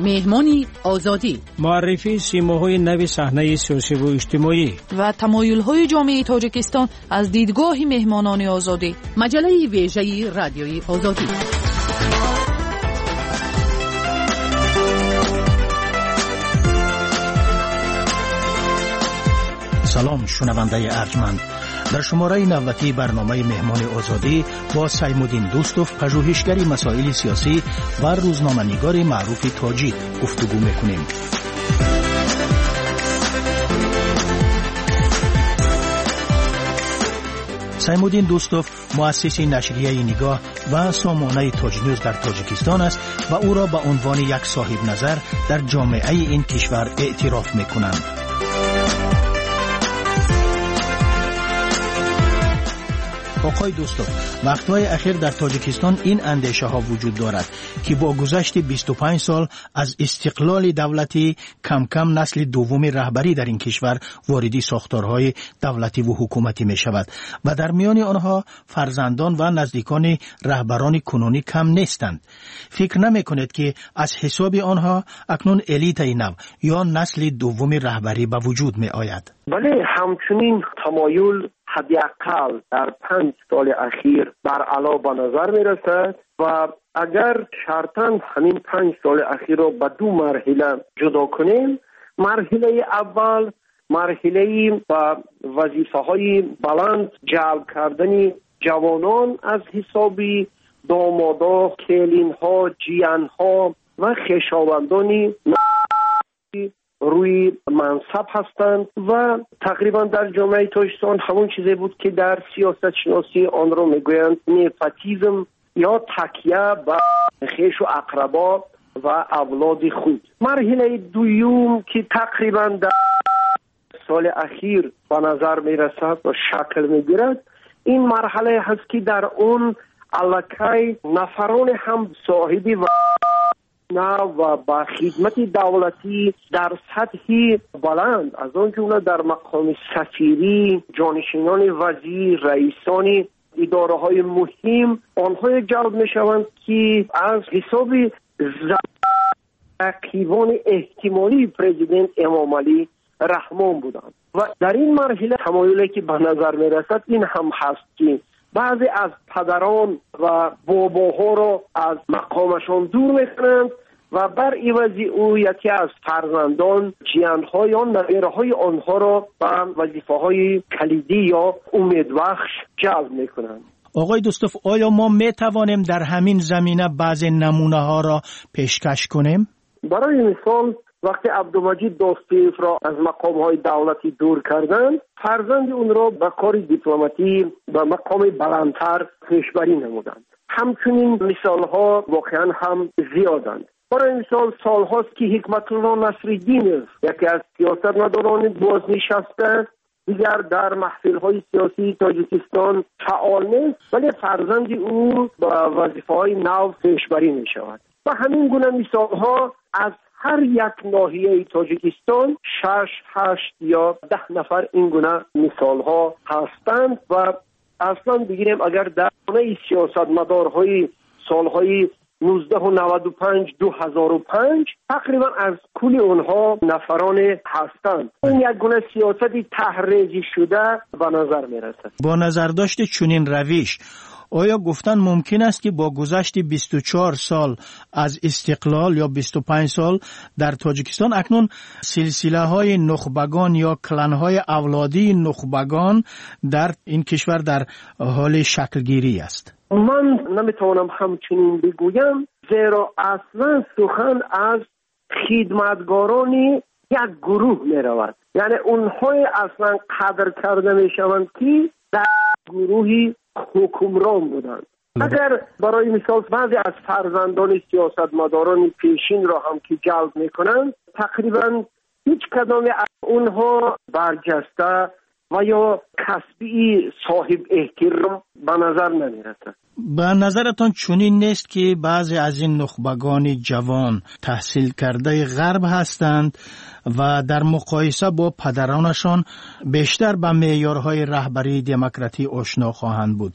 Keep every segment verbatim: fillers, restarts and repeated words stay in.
مهمانی آزادی، معرفی سیماهای نوی صحنه سیاسی و اجتماعی و تمایل‌های جامعه تاجیکستان از دیدگاه مهمانان آزادی. مجله ویژه رادیوی آزادی. سلام شنونده ارجمند، در شماره نوتی برنامه مهمان آزادی با سیمودین دوستوف، پژوهشگر مسائل سیاسی و روزنامه‌نگار معروف تاجیک گفتگو میکنیم. سیمودین دوستوف مؤسس نشریه نگاه و سامانه تاج نیوز در تاجیکستان است و او را به عنوان یک صاحب نظر در جامعه این کشور اعتراف میکنند. آقای دوستوف، وقتهای اخیر در تاجیکستان این اندیشه ها وجود دارد که با گذشت بیست و پنج سال از استقلال دولتی کم کم نسل دوم رهبری در این کشور واردی ساختارهای دولتی و حکومتی می شود و در میان آنها فرزندان و نزدیکان رهبران کنونی کم نیستند. فکر نمی کنید که از حساب آنها اکنون الیت نو یا نسل دوم رهبری به وجود می آید؟ بله، همچنین تمایل حداقل در پنج سال اخیر بر علا به نظر می رسد و اگر شرطاً همین پنج سال اخیر را به دو مرحله جدا کنیم، مرحله اول مرحله با وظیفه های بلند جلب کردن جوانان از حساب دامادا، کلین ها، جیان ها و خویشاوندان روی منصب هستند و تقریبا در جامعه تاجیکستان همون چیزی بود که در سیاست شناسی آن را میگویند نپوتیسم یا تکیه به خویش و اقربا و اولاد خود. مرحله دوم که تقریبا در سال اخیر به نظر میرسد و شکل میگیرد، این مرحله هست که در اون الکی نفران هم صاحبی و و با خدمت دولتی در سطحی بلند از آن جمله در مقام سفیری، جانشینان وزیر، رئیسان اداره های مهم آنها جلب می شوند که از حساب رقیبان احتمالی پرزیدنت امام علی رحمان بودند. و در این مرحله تمایلی که به نظر می رسد این هم هست که بعضی از پدران و باباها را از مقامشان دور می کنند و بر عوض او یکی از فرزندان جیانها یا نوه‌های آنها را به وظیفه‌های کلیدی یا امیدبخش جلب می‌کنند. آقای دوستوف، آیا ما می‌توانیم در همین زمینه بعضی نمونه‌ها را پیشکش کنیم؟ برای مثال وقتی عبدالمجید دوستیف را از مقام‌های دولتی دور کردند، فرزند اون را به کار دیپلماتی و مقام بلندتر پیشبری نمودند. همچنین مثال‌ها واقعاً هم زیادند. برای مثال سال هاست که حکمت الله نصرالدین یکی از سیاستمداران بازنشسته دیگر در محفل های سیاسی تاجیکستان فعال نیست، ولی فرزند او با وظیفه های نو پیشبری می شود. و همین گونه مثال ها از هر یک ناحیه تاجیکستان شش، هشت یا ده نفر این گونه مثال ها هستند و اصلا بگیریم اگر در گونه سیاستمدارهای سالهای نوزده و نود و پنج دو هزار و پنج تقریبا از کل اونها نفران هستند. این یک گونه سیاستی تحریزی شده به نظر می رسد. با نظر داشت چنین روش، آیا گفتن ممکن است که با گذشت بیست و چهار سال از استقلال یا بیست و پنج سال در تاجیکستان اکنون سلسله های نخبگان یا کلان های اولادی نخبگان در این کشور در حال شکلگیری است؟ من نمیتوانم همچنین بگویم، زیرا اصلا سخن از خدمتگاران یک گروه می رود. یعنی اونهای اصلا قدر کرده می شوند که در گروهی حکمران بودند. اگر برای مثال بعضی از فرزندان سیاستمداران پیشین را هم که جلب می کنند، تقریبا هیچ کدام از اونها برجسته و یا کسبی صاحب احترام به نظر نمی رسد. به نظرتان چنین نیست که بعضی از این نخبگان جوان تحصیل کرده غرب هستند و در مقایسه با پدرانشان بیشتر به معیارهای رهبری دموکراتی آشنا خواهند بود؟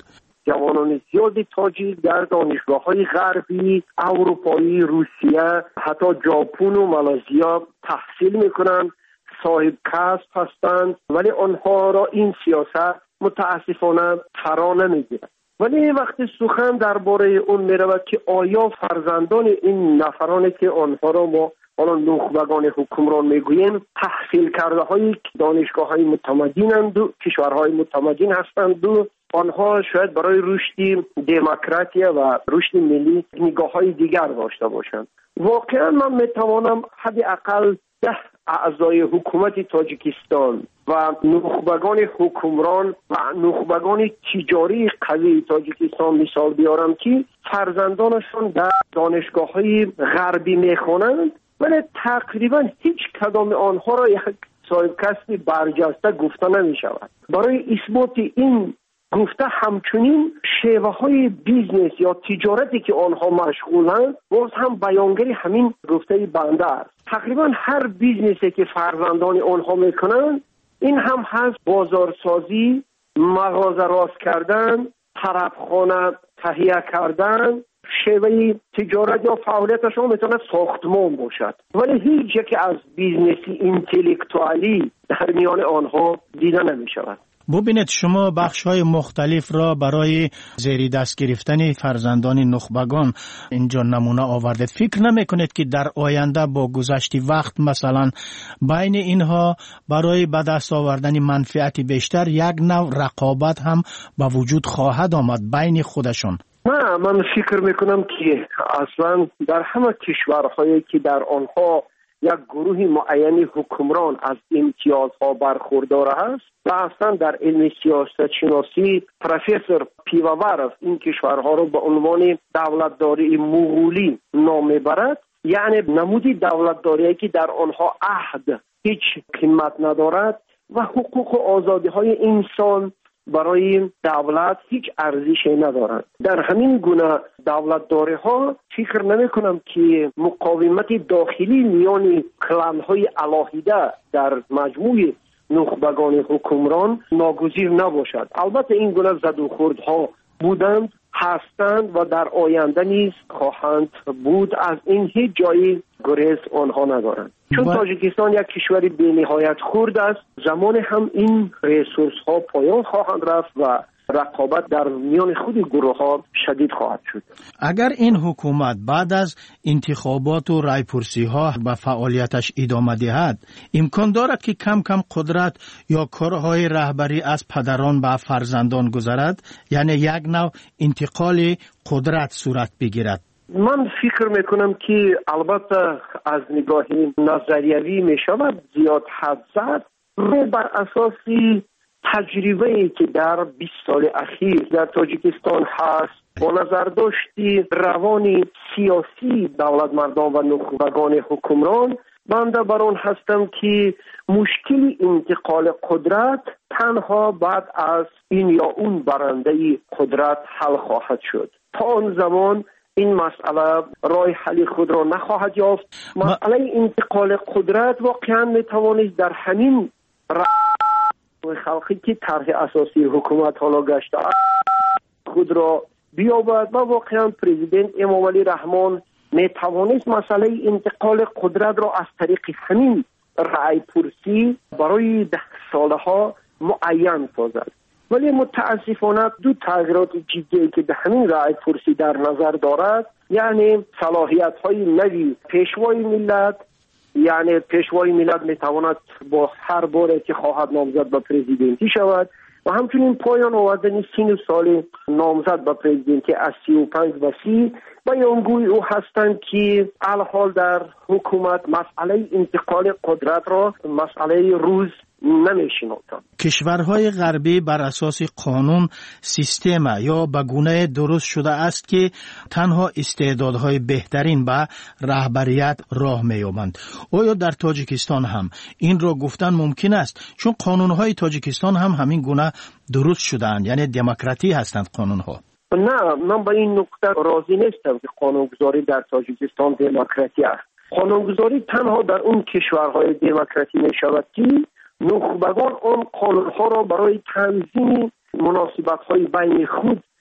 جوانان زیادی تاجیک در دانشگاه‌های غربی، اروپایی، روسیه، حتی ژاپن و مالزیا تحصیل میکنند، صاحب کسب هستند، ولی آنها را این سیاست متاسفانه فرا نمیگیرد. ولی وقتی سخن درباره اون میرود که آیا فرزندان این نفرانی که آنها را ما حالا نخبگان حکمران میگوییم تحصیل کرده های دانشگاه های متمدنند و کشورهای متمدن هستند و آنها شاید برای رشد دموکراسی و رشد ملی نگاه های دیگر داشته باشند. واقعا من میتوانم حداقل ده اعضای حکومت تاجیکستان و نخبگان حکمران و نخبگان تجاری قوی تاجیکستان مثال بیارم که فرزندانشون در دانشگاه های غربی میخوانند، ولی تقریبا هیچ کدام آنها را یک صاحب کسب برجسته گفته نمی شود. برای اثبات این گفته همچنین شیوه های بیزنس یا تجارتی که آنها مشغولند باز هم بیانگری همین گفته بنده است. تقریبا هر بیزنسی که فرزندان آنها میکنند این هم هست بازارسازی، مغازه راست کردن، طرفخانه تهیه کردن. شیوه تجارت یا فعالیتشون میتونه ساختمان باشد، ولی هیچ یک از بیزنسی اینتלקتوالی در میان آنها دیده نمی شود. ببینید شما بخش‌های مختلف را برای زیر دست گرفتن فرزندان نخبگان اینجا نمونه آوردید. فکر نمی‌کنید که در آینده با گذشت وقت مثلا بین اینها برای به دست آوردن منفعت بیشتر یک نوع رقابت هم به وجود خواهد آمد بین خودشون؟ نه، من فکر میکنم که اصلا در همه کشورهایی که در آنها یک گروه معین حکمران از امتیازها برخوردار است و اصلا در علم سیاست شناسی پروفسور پیوورف این کشورها را به عنوان دولتداری مغولی نام میبرد، یعنی نمودی دولتداری که در آنها عهد هیچ قیمت ندارد و حقوق و آزادی های انسان برای دولت هیچ ارزشی ندارند. در همین گونه دولتداری ها فکر نمی کنم که مقاومت داخلی میان کلان های علاهیده در مجموع نخبگان حکمران ناگزیر نباشد. البته این گونه زد و خوردها بودند، هستند و در آینده نیز خواهند بود. از این هیچ جایی گریز آنها ندارند، چون با... تاجیکستان یک کشور بی نهایت خرد است. زمان هم این ریسورس ها پایان خواهند رفت و رقابت در میان خود گروه ها شدید خواهد شد. اگر این حکومت بعد از انتخابات و رایپرسی ها به فعالیتش ادامه دهد، امکان دارد که کم کم قدرت یا کارهای رهبری از پدران به فرزندان گذرد، یعنی یک نوع انتقال قدرت صورت بگیرد. من فکر میکنم که البته از نگاه نظریوی میشود زیاد حد زد، بر اساسی تجربه‌ای که در بیست سال اخیر در تاجیکستان هست با نظر داشتی روان سیاسی دولت مردان و نخبگان حکمران، بنده بر آن هستم که مشکل انتقال قدرت تنها بعد از این یا اون برنده قدرت حل خواهد شد. تا آن زمان این مسئله راه حل خود را نخواهد یافت. مسئله انتقال قدرت واقعا میتوانست در همین خلقی که طرح اساسی حکومت حالا گشته خود را بیابد و واقعا پرزیدنت امام علی رحمان می توانست مسئله انتقال قدرت را از طریق همین رأی پرسی برای ده ساله ها معین سازد. ولی متاسفانه دو تغییرات جدی که به همین رأی پرسی در نظر دارد، یعنی صلاحیت های نوی پیشوای ملت، یعنی پیشوای ملت میتواند با هر باره که خواهد نامزد به پرزیدنتی شود و همچنین پایان آوردن سن و سال نامزد به پرزیدنتی از سی و پنج و سی بیانگوی او هستند که الحال در حکومت مسئله انتقال قدرت را مسئله روز نمیشناسند. کشورهای غربی بر اساس قانون سیستم یا به گونه درست شده است که تنها استعدادهای بهترین به رهبریت راه می‌یابند. آیا در تاجیکستان هم این را گفتن ممکن است؟ چون قانونهای تاجیکستان هم همین گونه درست شده‌اند، یعنی دموکراتی هستند قانونها. نه، من با این نکته راضی نیستم که قانونگذاری در تاجیکستان دموکراتی است. قانونگذاری تنها در اون کشورهای دموکراتی می‌شود که نخبگان آن قانونها را برای تنظیم مناسبت‌های بین خود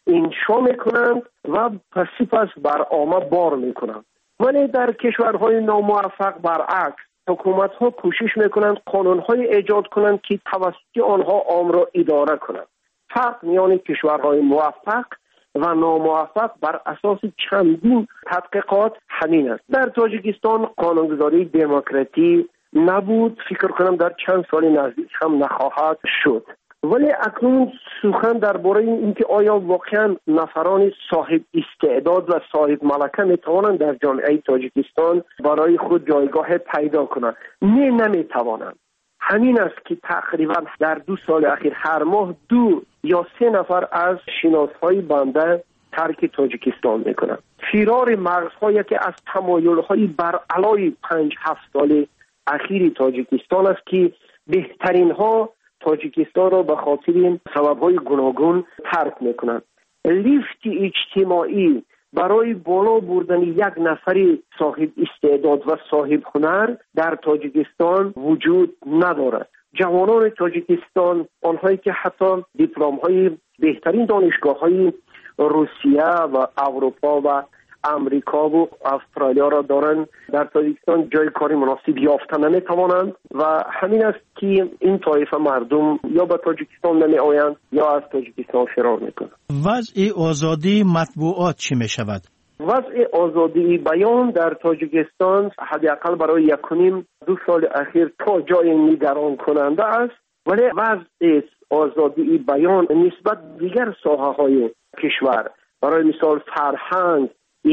انشا میکنند و پسی پس بر عامه بار میکنند. ولی در کشورهای ناموفق برعکس حکومت‌ها کوشش میکنند قانون‌های ایجاد کنند که توسط آنها عام را اداره کنند. فرق میان کشورهای موفق و ناموفق بر اساس چندین تحقیقات همین است. در تاجیکستان قانونگذاری دموکراتی نبود، فکر کنم در چند سال نزدیک هم نخواهد شد. ولی اکنون سخن درباره اینکه آیا واقعا نفران صاحب استعداد و صاحب ملکه میتوانند در جامعه تاجیکستان برای خود جایگاه پیدا کنند؟ نه، نمیتوانند. همین است که تقریبا در دو سال اخیر هر ماه دو یا سه نفر از شناسهای بنده ترک تاجیکستان میکنند. فرار مغزهایی که از تمایلهای بر علای پنج هفت سال اخیر تاجیکستان است که بهترین ها تاجیکستان را به خاطر این سبب‌های گوناگون ترک میکنند. لیفت اجتماعی برای بالا بردن یک نفر صاحب استعداد و صاحب هنر در تاجیکستان وجود ندارد. جوانان تاجیکستان، آنهایی که حتی دیپلم‌های بهترین دانشگاه‌های روسیه و اروپا و امریکا و استرالیا را دارند، در تاجیکستان جای کاری مناسب یافتن نمی‌توانند و همین است که این طایفه مردم یا به تاجیکستان نمی‌آیند یا از تاجیکستان فرار می‌کنند. وضع آزادی مطبوعات چی می‌شود؟ وضع آزادی بیان در تاجیکستان حداقل برای یکونیم دو سال اخیر تا جای نگران کننده است، ولی وضع آزادی بیان نسبت دیگر ساحه‌های کشور، برای مثال فرهنگ،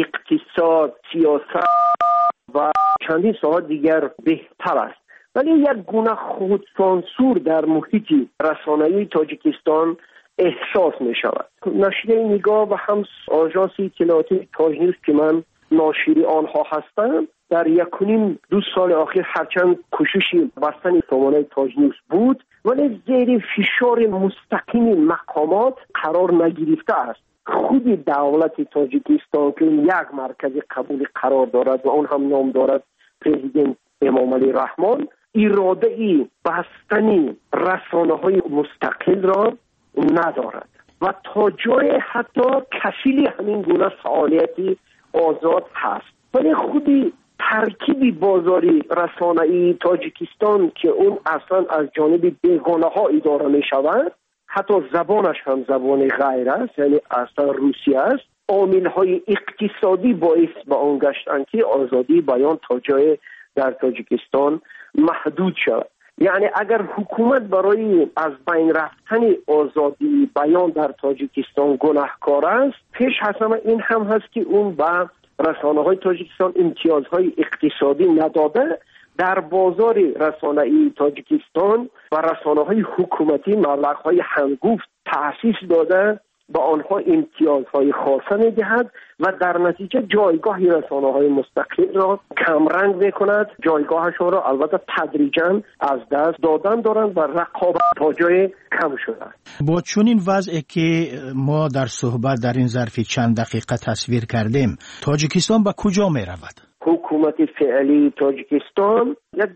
اقتصاد، سیاست و چندین ساحه دیگر بهتر است. ولی یک گونه خودسانسور در محیط رسانه‌ای تاجیکستان احساس می شود. نشریه نگاه و هم آژانس اطلاعاتی تاج نیوز که من ناشری آنها هستم، در یکونیم دو سال اخیر هرچند کوششی بستن سامانه تاج نیوز بود، ولی زیر فشار مستقیم مقامات قرار نگرفته است. خود دولت تاجیکستان که یک مرکز قبول قرار دارد و اون هم نام دارد پرزیدنت امام علی رحمان، اراده ای بستنی رسانه های مستقل را ندارد و تا جای حتی کفیل همین گونه فعالیتی آزاد هست. ولی خودی ترکیب بازاری رسانه‌ای تاجیکستان که اون اصلا از جانب بیگانه ها اداره می شود، حتی زبانش هم زبان غیر است، یعنی اصلا روسی است، عامل‌های اقتصادی باعث به آن گشتند که آزادی بیان تا جای در تاجیکستان محدود شود. یعنی اگر حکومت برای از بین رفتن آزادی بیان در تاجیکستان گناهکار است، پیش حسن این هم هست که اون به رسانه‌های تاجیکستان امتیازهای اقتصادی نداده، در بازار رسانه‌ای تاجیکستان و رسانه‌های حکومتی مبلغ‌های هنگفت تأسیس داده، با آنها امتیازهای خاصه می‌دهد و در نتیجه جایگاه رسانه‌های مستقل را کمرنگ می‌کند، جایگاهشان را البته تدریجاً از دست دادن دارند و رقابت تا جای کم شده. با چنین وضعی که ما در صحبت در این ظرف چند دقیقه تصویر کردیم، تاجیکستان به کجا می‌رود؟ حکومت فعلی تاجیکستان یک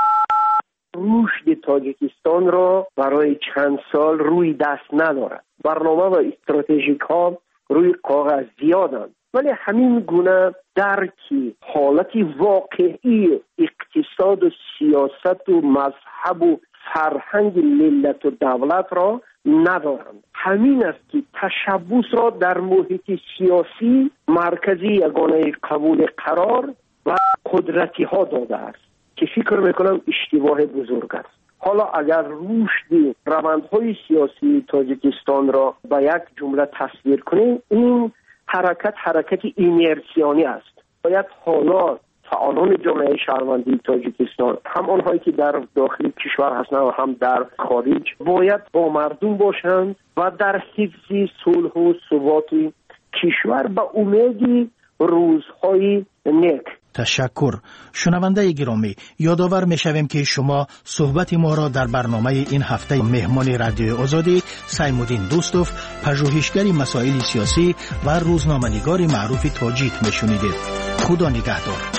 رشد تاجیکستان را برای چند سال روی دست ندارد. برنامه و استراتژیک ها روی کاغذ زیادند، ولی همین گونه درکی حالتی واقعی اقتصاد و سیاست و مذهب و فرهنگ ملت و دولت را ندارند. همین است که تشبث را در محیط سیاسی مرکزی یگانه قبول قرار و قدرتی ها داده است که فکر میکنم اشتباه بزرگ است. حالا اگر رشد روندهای سیاسی تاجیکستان را به یک جمله تصویر کنیم، این حرکت حرکت اینرسیانی است. باید حالا فعالان جامعه شهروندی تاجیکستان، هم آنهایی که در داخل کشور هستند و هم در خارج، باید با مردم باشند و در حفظ صلح و ثبات کشور به امید روزهای نیک. تشکر. شنونده گرامی، یادآور می‌شویم که شما صحبت ما را در برنامه این هفته مهمان رادیو آزادی سیمودین دوستوف، پژوهشگر مسائل سیاسی و روزنامه‌نگار معروف تاجیک میشنیدید. خدا نگهدار.